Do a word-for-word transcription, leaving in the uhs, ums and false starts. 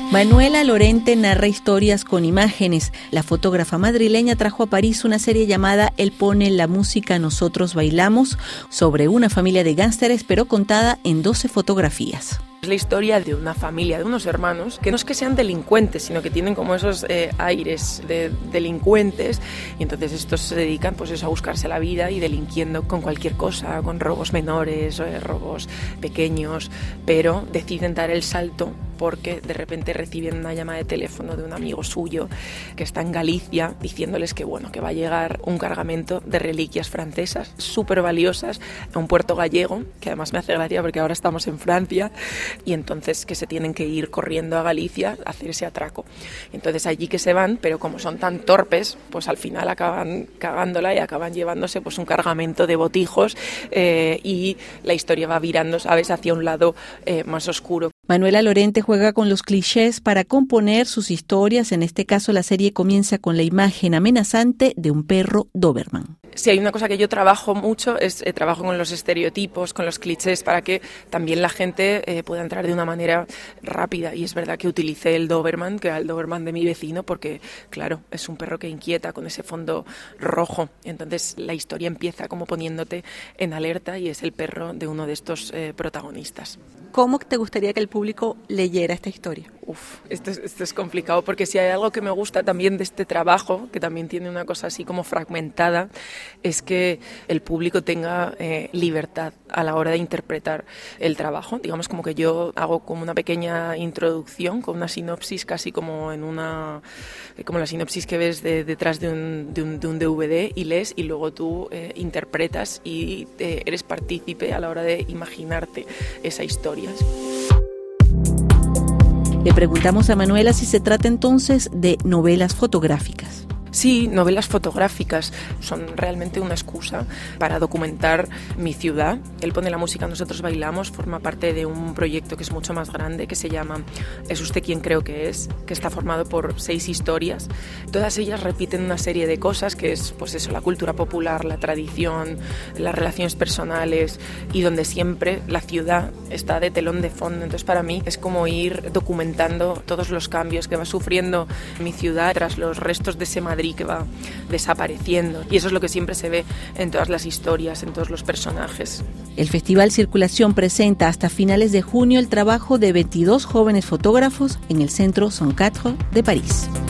Manuela Lorente narra historias con imágenes. La fotógrafa madrileña trajo a París una serie llamada Él pone la música, nosotros bailamos, sobre una familia de gángsteres, pero contada en doce fotografías. Es la historia de una familia, de unos hermanos, que no es que sean delincuentes, sino que tienen como esos eh, aires de delincuentes, y entonces estos se dedican pues eso, a buscarse la vida y delinquiendo con cualquier cosa, con robos menores, eh, robos pequeños, pero deciden dar el salto porque de repente reciben una llamada de teléfono de un amigo suyo que está en Galicia diciéndoles que bueno, que va a llegar un cargamento de reliquias francesas súper valiosas a un puerto gallego, que además me hace gracia porque ahora estamos en Francia, y entonces que se tienen que ir corriendo a Galicia a hacer ese atraco. Entonces allí que se van, pero como son tan torpes, pues al final acaban cagándola y acaban llevándose pues un cargamento de botijos eh, y la historia va virando, ¿sabes?, hacia un lado eh, más oscuro. Manuela Lorente juega con los clichés para componer sus historias. En este caso, la serie comienza con la imagen amenazante de un perro Doberman. Si hay una cosa que yo trabajo mucho es eh, trabajo con los estereotipos, con los clichés, para que también la gente eh, pueda entrar de una manera rápida. Y es verdad que utilicé el Doberman, que era el Doberman de mi vecino, porque, claro, es un perro que inquieta con ese fondo rojo. Entonces la historia empieza como poniéndote en alerta y es el perro de uno de estos eh, protagonistas. ¿Cómo te gustaría que el público leyera esta historia? Uf, esto es, esto es complicado, porque si hay algo que me gusta también de este trabajo, que también tiene una cosa así como fragmentada, es que el público tenga eh, libertad a la hora de interpretar el trabajo. Digamos como que yo hago como una pequeña introducción con una sinopsis, casi como en una como la sinopsis que ves de, detrás de un, de, un, de un D V D, y lees y luego tú eh, interpretas y eh, eres partícipe a la hora de imaginarte esa historia. Le preguntamos a Manuela si se trata entonces de novelas fotográficas. Sí, novelas fotográficas son realmente una excusa para documentar mi ciudad. Él pone la música, nosotros bailamos, forma parte de un proyecto que es mucho más grande, que se llama Es usted quien creo que es, que está formado por seis historias. Todas ellas repiten una serie de cosas, que es pues eso, la cultura popular, la tradición, las relaciones personales, y donde siempre la ciudad está de telón de fondo. Entonces para mí es como ir documentando todos los cambios que va sufriendo mi ciudad tras los restos de ese Madrid que va desapareciendo, y eso es lo que siempre se ve en todas las historias, en todos los personajes. El Festival Circulación presenta hasta finales de junio el trabajo de veintidós jóvenes fotógrafos en el Centro Son Quatre de París.